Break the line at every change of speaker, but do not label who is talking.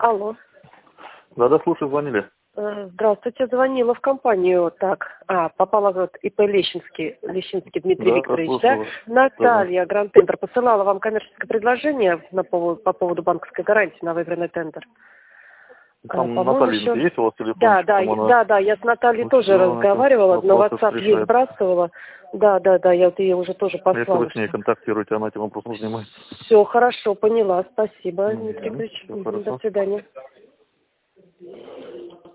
Алло.
Да, слушай, звонили.
Здравствуйте, звонила в компанию. Так, попала вот ИП Лещинский Дмитрий Викторович, да? Наталья, Гранд Тендер, посылала вам коммерческое предложение по поводу банковской гарантии на выбранный тендер.
Там Наталья еще... есть у вас телефон?
Да, я с Натальей тоже разговаривала, на WhatsApp ей сбрасывала. Да, я вот ее уже тоже послала.
Если вы с ней контактируете, она этим вопросом занимается.
Все, хорошо, поняла. Спасибо, Дмитрий Викторович. До свидания.